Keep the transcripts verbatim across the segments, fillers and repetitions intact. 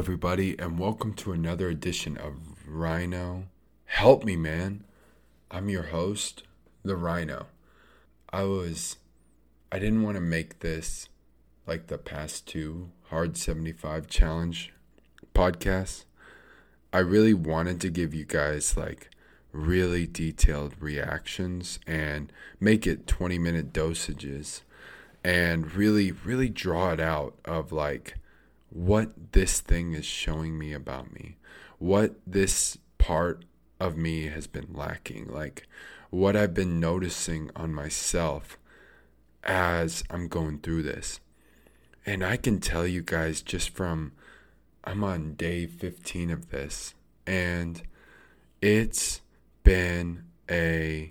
everybody, and welcome to another edition of Rhino. Help me, man. I'm your host, the Rhino. I was, I didn't want to make this like the past two Hard seventy-five Challenge podcasts. I really wanted to give you guys like really detailed reactions and make it twenty minute dosages and really, really draw it out of like what this thing is showing me about me, what this part of me has been lacking, like what I've been noticing on myself as I'm going through this. And I can tell you guys just from, I'm on day fifteen of this, and it's been a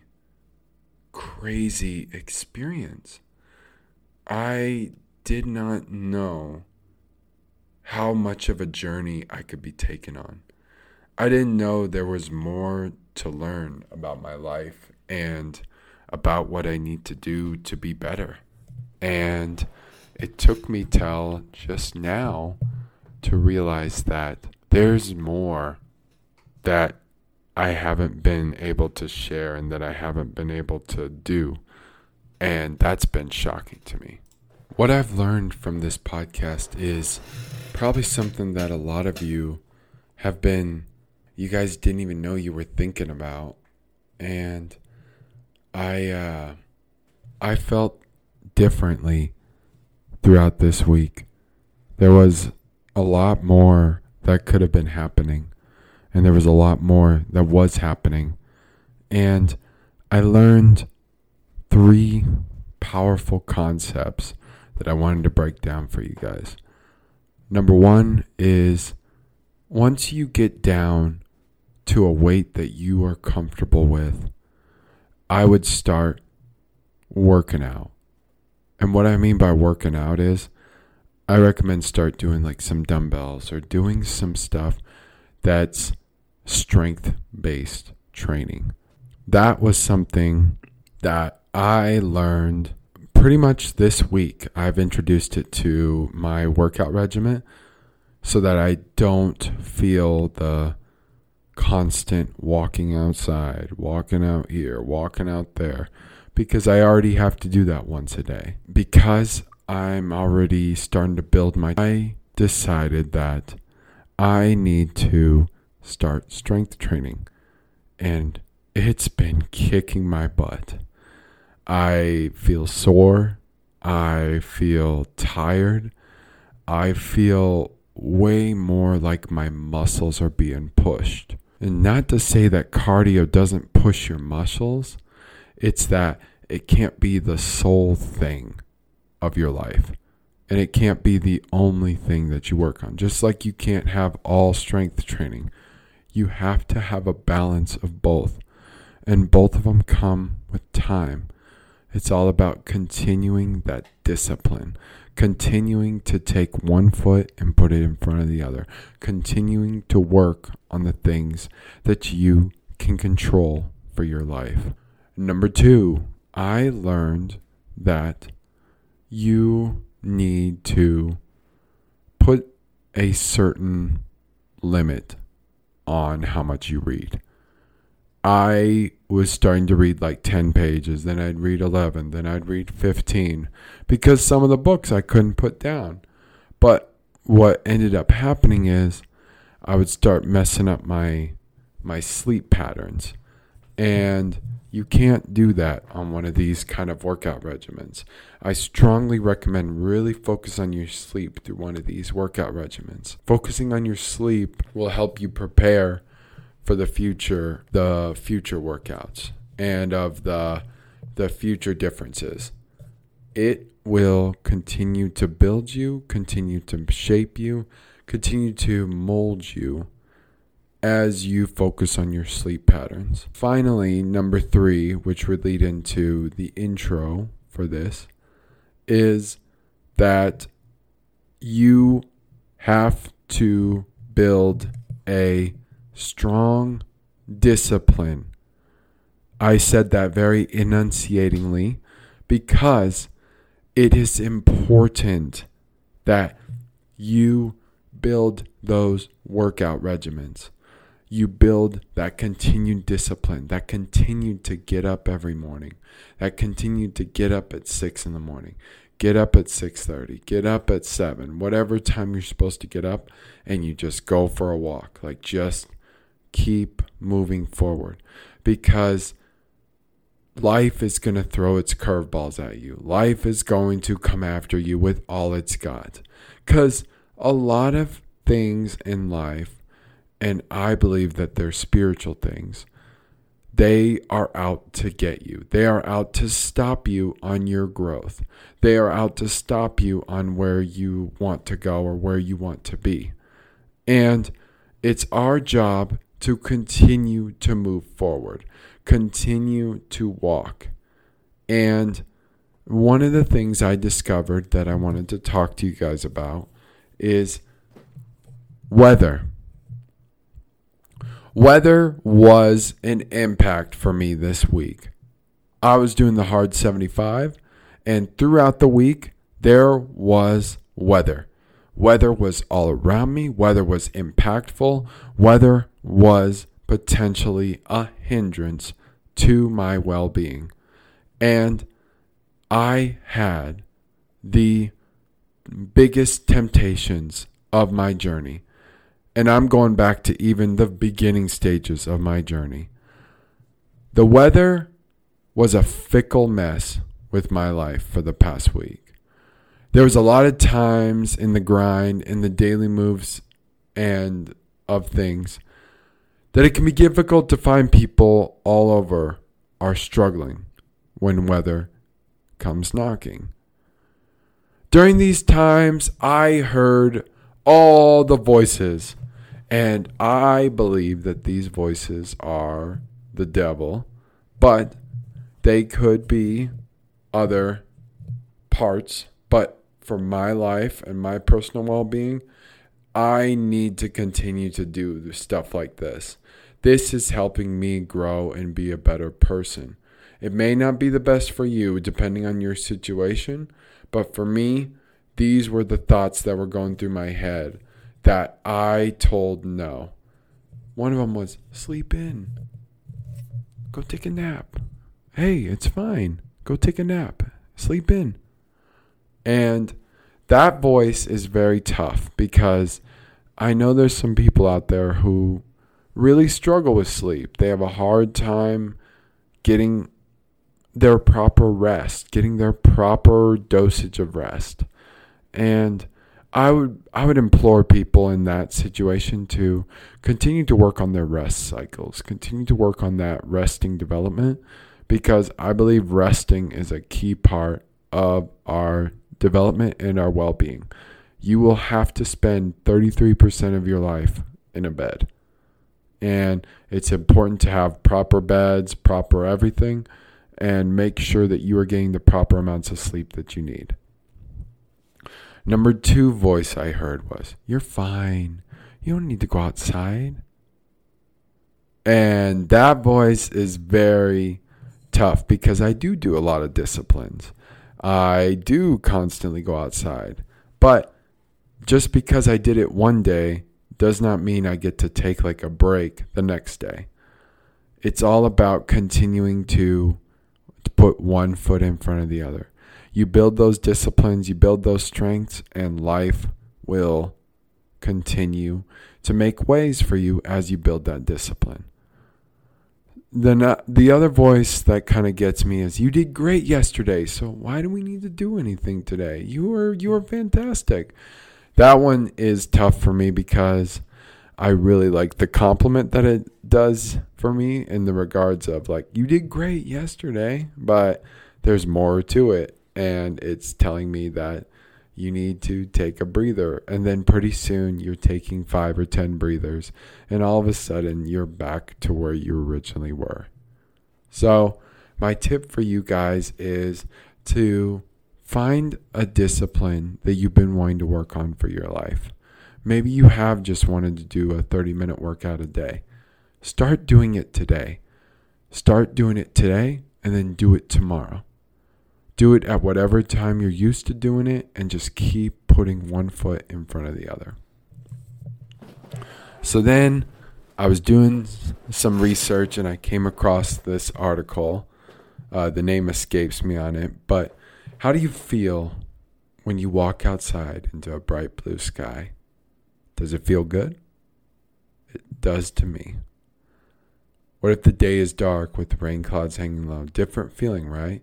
crazy experience. I did not know how much of a journey I could be taken on. I didn't know there was more to learn about my life and about what I need to do to be better. And it took me till just now to realize that there's more that I haven't been able to share and that I haven't been able to do. And that's been shocking to me. What I've learned from this podcast is probably something that a lot of you have been, you guys didn't even know you were thinking about. And I, uh, I felt differently throughout this week. There was a lot more that could have been happening. And there was a lot more that was happening. And I learned three powerful concepts that I wanted to break down for you guys. Number one is, once you get down to a weight that you are comfortable with, I would start working out. And what I mean by working out is, I recommend start doing like some dumbbells or doing some stuff that's strength-based training. That was something that I learned pretty much this week. I've introduced it to my workout regimen so that I don't feel the constant walking outside, walking out here, walking out there, because I already have to do that once a day. Because I'm already starting to build my... I decided that I need to start strength training, and it's been kicking my butt. I feel sore. I feel tired. I feel way more like my muscles are being pushed. And not to say that cardio doesn't push your muscles. It's that it can't be the sole thing of your life. And it can't be the only thing that you work on. Just like you can't have all strength training. You have to have a balance of both. And both of them come with time. It's all about continuing that discipline, continuing to take one foot and put it in front of the other, continuing to work on the things that you can control for your life. Number two, I learned that you need to put a certain limit on how much you read. I was starting to read like ten pages, then I'd read eleven, then I'd read fifteen, because some of the books I couldn't put down. But what ended up happening is I would start messing up my my sleep patterns. And you can't do that on one of these kind of workout regimens. I strongly recommend really focus on your sleep through one of these workout regimens. Focusing on your sleep will help you prepare for the future, the future workouts and of the the future differences. It will continue to build you, continue to shape you, continue to mold you as you focus on your sleep patterns. Finally, number three, which would lead into the intro for this, is that you have to build a strong discipline. I said that very enunciatingly because it is important that you build those workout regimens. You build that continued discipline, that continued to get up every morning, that continued to get up at six in the morning, get up at six thirty, get up at seven, whatever time you're supposed to get up, and you just go for a walk. Like, just keep moving forward, because life is going to throw its curveballs at you. Life is going to come after you with all it's got, because a lot of things in life, and I believe that they're spiritual things, they are out to get you. They are out to stop you on your growth. They are out to stop you on where you want to go or where you want to be. And it's our job to continue to move forward, continue to walk. And one of the things I discovered that I wanted to talk to you guys about is weather. Weather was an impact for me this week. I was doing the hard seventy-five, and throughout the week, there was weather. Weather was all around me. Weather was impactful. Weather was potentially a hindrance to my well-being. And I had the biggest temptations of my journey. And I'm going back to even the beginning stages of my journey. The weather was a fickle mess with my life for the past week. There was a lot of times in the grind, in the daily moves and of things, that it can be difficult to find people all over are struggling when weather comes knocking. During these times, I heard all the voices. And I believe that these voices are the devil, but they could be other parts. But for my life and my personal well-being, I need to continue to do stuff like this. This is helping me grow and be a better person. It may not be the best for you, depending on your situation, but for me, these were the thoughts that were going through my head that I told no. One of them was, sleep in. Go take a nap. Hey, it's fine. Go take a nap. Sleep in. And that voice is very tough, because I know there's some people out there who really struggle with sleep. They have a hard time getting their proper rest, getting their proper dosage of rest. And I would I would implore people in that situation to continue to work on their rest cycles, continue to work on that resting development, because I believe resting is a key part of our development and our well-being. You will have to spend thirty-three percent of your life in a bed. And it's important to have proper beds, proper everything, and make sure that you are getting the proper amounts of sleep that you need. Number two voice I heard was, you're fine. You don't need to go outside. And that voice is very tough, because I do do a lot of disciplines. I do constantly go outside. But just because I did it one day does not mean I get to take like a break the next day. It's all about continuing to, to put one foot in front of the other. You build those disciplines, you build those strengths, and life will continue to make ways for you as you build that discipline. Then uh, the other voice that kind of gets me is, you did great yesterday, so why do we need to do anything today? You were you were fantastic. That one is tough for me, because I really like the compliment that it does for me in the regards of like, you did great yesterday, but there's more to it. And it's telling me that you need to take a breather. And then pretty soon you're taking five or ten breathers. And all of a sudden you're back to where you originally were. So my tip for you guys is to find a discipline that you've been wanting to work on for your life. Maybe you have just wanted to do a thirty-minute workout a day. Start doing it today. Start doing it today and then do it tomorrow. Do it at whatever time you're used to doing it, and just keep putting one foot in front of the other. So then I was doing some research and I came across this article. Uh, the name escapes me on it. But how do you feel when you walk outside into a bright blue sky? Does it feel good? It does to me. What if the day is dark with rain clouds hanging low? Different feeling, right?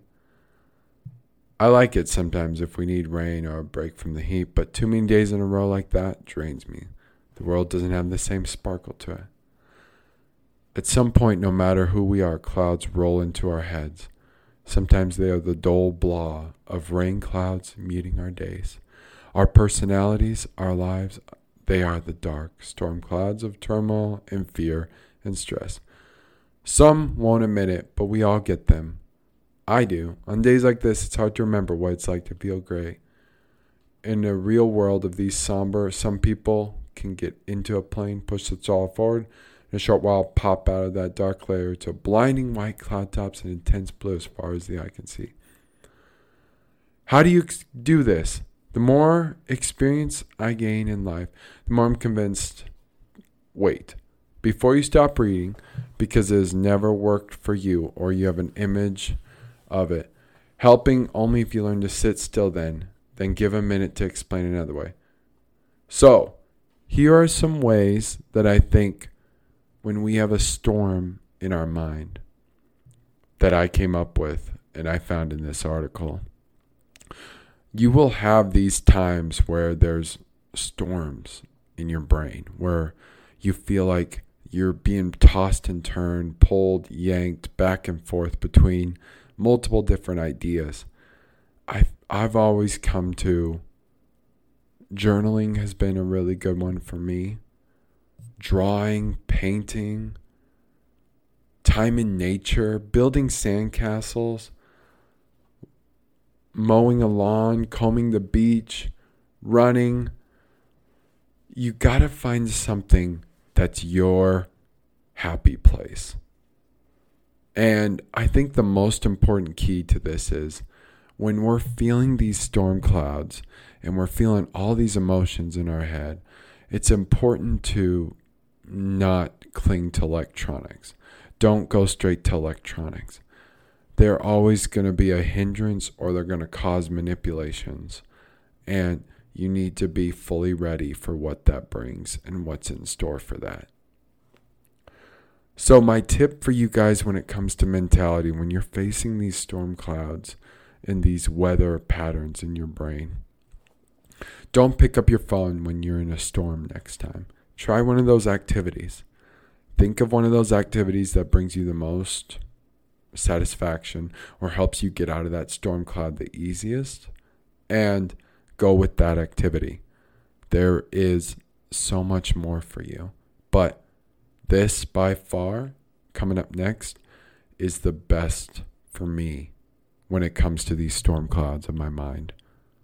I like it sometimes if we need rain or a break from the heat, but too many days in a row like that drains me. The world doesn't have the same sparkle to it. At some point, no matter who we are, clouds roll into our heads. Sometimes they are the dull blah of rain clouds muting our days. Our personalities, our lives, they are the dark storm clouds of turmoil and fear and stress. Some won't admit it, but we all get them. I do. On days like this, it's hard to remember what it's like to feel great. In the real world of these somber, some people can get into a plane, push its all forward, in a short while pop out of that dark layer to blinding white cloud tops and intense blue as far as the eye can see. How do you ex- do this? The more experience I gain in life, the more I'm convinced, wait, before you stop reading, because it has never worked for you or you have an image of it, helping only if you learn to sit still then, then give a minute to explain another way. So, here are some ways that I think when we have a storm in our mind that I came up with and I found in this article. You will have these times where there's storms in your brain, where you feel like you're being tossed and turned, pulled, yanked back and forth between multiple different ideas. I've, I've always come to journaling has been a really good one for me. Drawing, painting, time in nature, building sandcastles, mowing a lawn, combing the beach, running. You gotta find something that's your happy place. And I think the most important key to this is when we're feeling these storm clouds and we're feeling all these emotions in our head, it's important to not cling to electronics. Don't go straight to electronics. They're always going to be a hindrance or they're going to cause manipulations. And you need to be fully ready for what that brings and what's in store for that. So my tip for you guys when it comes to mentality, when you're facing these storm clouds and these weather patterns in your brain, don't pick up your phone when you're in a storm next time. Try one of those activities. Think of one of those activities that brings you the most satisfaction or helps you get out of that storm cloud the easiest, and go with that activity. There is so much more for you. But this, by far, coming up next, is the best for me when it comes to these storm clouds of my mind.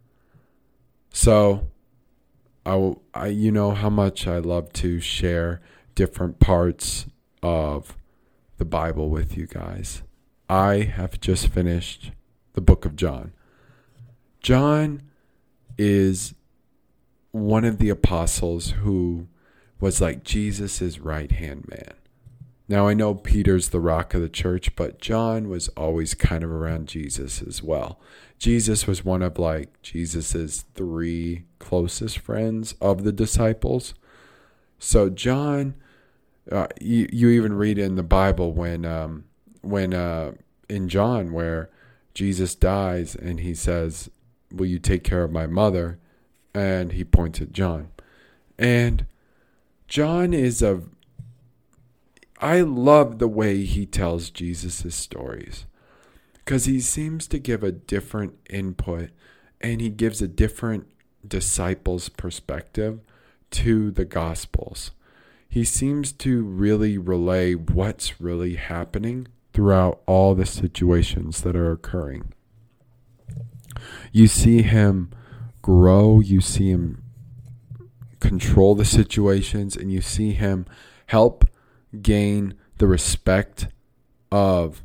So, I, I, you know how much I love to share different parts of the Bible with you guys. I have just finished the book of John. John is one of the apostles who was like Jesus' right-hand man. Now, I know Peter's the rock of the church, but John was always kind of around Jesus as well. Jesus was one of like Jesus's three closest friends of the disciples. So John, uh, you, you even read in the Bible when, um, when uh, in John where Jesus dies and he says, "Will you take care of my mother?" And he points at John. And John is a, I love the way he tells Jesus' stories because he seems to give a different input and he gives a different disciple's perspective to the Gospels. He seems to really relay what's really happening throughout all the situations that are occurring. You see him grow, you see him control the situations, and you see him help gain the respect of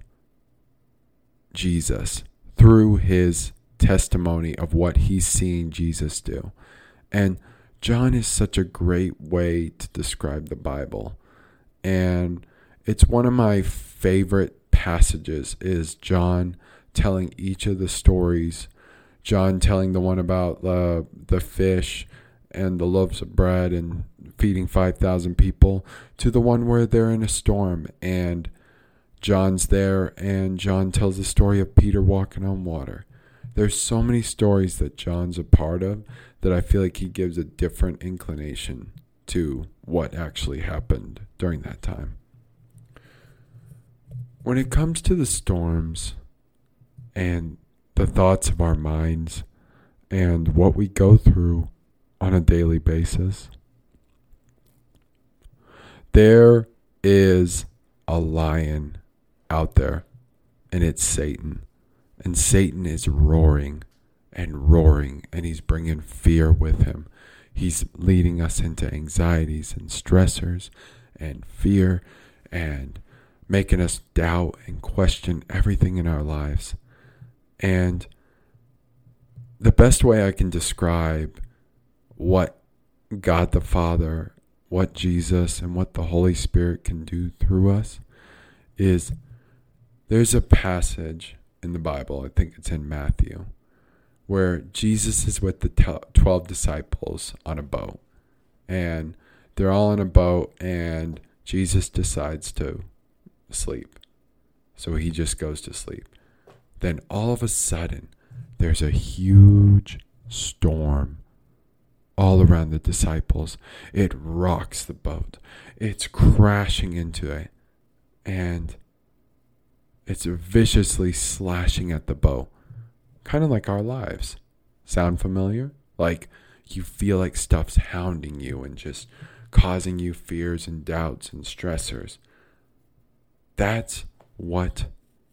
Jesus through his testimony of what he's seen Jesus do. And John is such a great way to describe the Bible. And it's one of my favorite passages is John telling each of the stories. John telling the one about uh, the fish and the loaves of bread and feeding five thousand people, to the one where they're in a storm and John's there and John tells the story of Peter walking on water. There's so many stories that John's a part of that I feel like he gives a different inclination to what actually happened during that time. When it comes to the storms and the thoughts of our minds and what we go through on a daily basis, there is a lion out there, and it's Satan. And Satan is roaring and roaring, and he's bringing fear with him. He's leading us into anxieties and stressors and fear and making us doubt and question everything in our lives. And the best way I can describe what God the Father, what Jesus, and what the Holy Spirit can do through us is there's a passage in the Bible, I think it's in Matthew, where Jesus is with the twelve disciples on a boat. And they're all in a boat, and Jesus decides to sleep. So he just goes to sleep. Then all of a sudden, there's a huge storm all around the disciples. It rocks the boat. It's crashing into it. And it's viciously slashing at the boat. Kind of like our lives. Sound familiar? Like you feel like stuff's hounding you and just causing you fears and doubts and stressors. That's what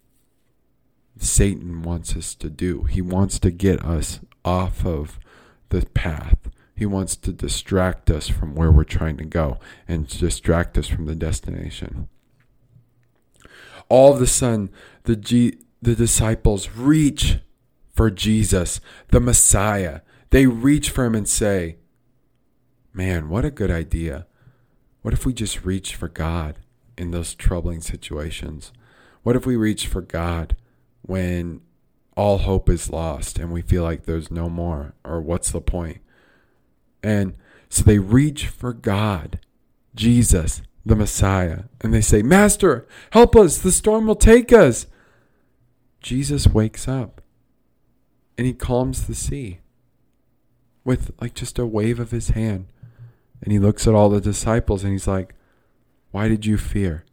Satan wants us to do. He wants to get us off of the path. He wants to distract us from where we're trying to go and distract us from the destination. All of a sudden, the G- the disciples reach for Jesus, the Messiah. They reach for him and say, man, what a good idea. What if we just reach for God in those troubling situations? What if we reach for God when all hope is lost and we feel like there's no more, or what's the point? And so they reach for God, Jesus, the Messiah, and they say, Master, help us, the storm will take us. Jesus wakes up and he calms the sea with like just a wave of his hand. And he looks at all the disciples and he's like, why did you fear?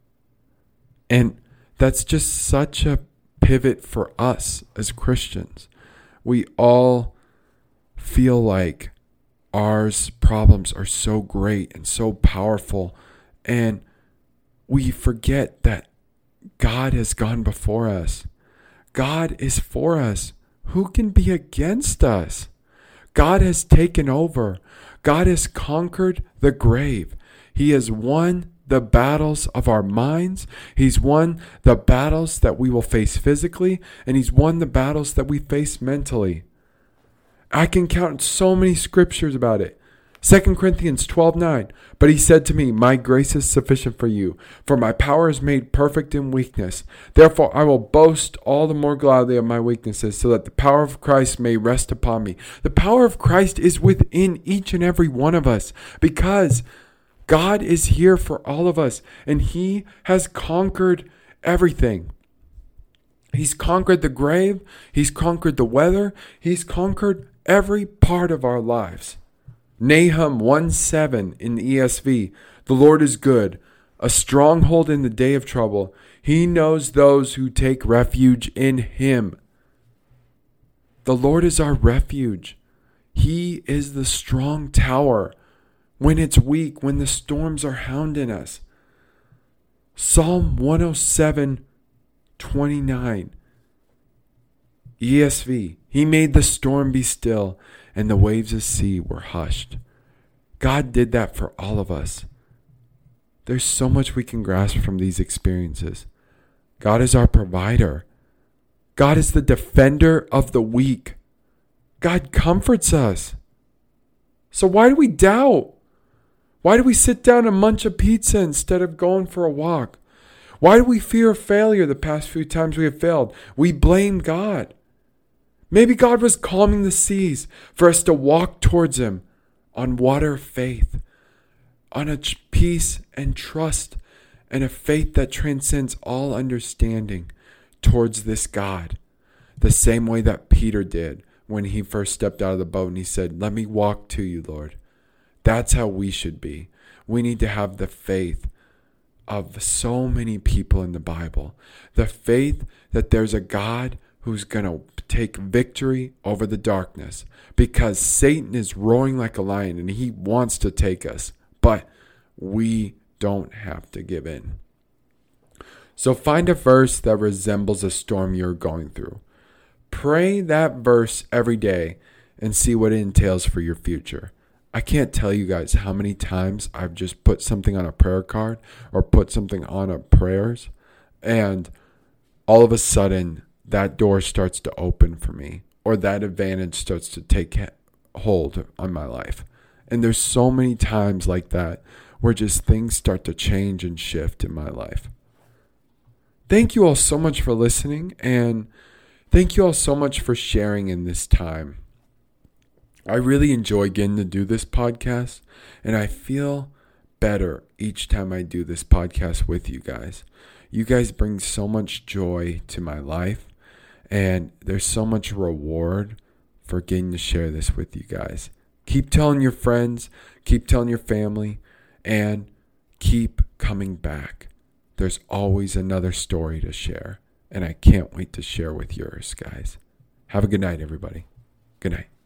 And that's just such a pivot for us as Christians. We all feel like our problems are so great and so powerful, and we forget that God has gone before us. God is for us. Who can be against us? God has taken over. God has conquered the grave. He has won the battles of our minds. He's won the battles that we will face physically, and he's won the battles that we face mentally. I can count so many scriptures about it. Second Corinthians twelve nine. But he said to me, my grace is sufficient for you, for my power is made perfect in weakness. Therefore I will boast all the more gladly of my weaknesses, so that the power of Christ may rest upon me. The power of Christ is within each and every one of us, because God is here for all of us, and he has conquered everything. He's conquered the grave. He's conquered the weather. He's conquered every part of our lives. Nahum one seven in the E S V. The Lord is good, a stronghold in the day of trouble. He knows those who take refuge in him. The Lord is our refuge. He is the strong tower when it's weak, when the storms are hounding us. Psalm one oh seven twenty-nine. E S V. He made the storm be still, and the waves of sea were hushed. God did that for all of us. There's so much we can grasp from these experiences. God is our provider. God is the defender of the weak. God comforts us. So why do we doubt? Why do we sit down and munch a pizza instead of going for a walk? Why do we fear failure the past few times we have failed? We blame God. Maybe God was calming the seas for us to walk towards him on water of faith, on a peace and trust, and a faith that transcends all understanding towards this God, the same way that Peter did when he first stepped out of the boat and he said, "Let me walk to you, Lord." That's how we should be. We need to have the faith of so many people in the Bible, the faith that there's a God who's going to take victory over the darkness, because Satan is roaring like a lion and he wants to take us, but we don't have to give in. So find a verse that resembles a storm you're going through. Pray that verse every day and see what it entails for your future. I can't tell you guys how many times I've just put something on a prayer card or put something on a prayers, and all of a sudden that door starts to open for me, or that advantage starts to take hold on my life. And there's so many times like that where just things start to change and shift in my life. Thank you all so much for listening, and thank you all so much for sharing in this time. I really enjoy getting to do this podcast, and I feel better each time I do this podcast with you guys. You guys bring so much joy to my life, and there's so much reward for getting to share this with you guys. Keep telling your friends, keep telling your family, and keep coming back. There's always another story to share, and I can't wait to share with yours, guys. Have a good night, everybody. Good night.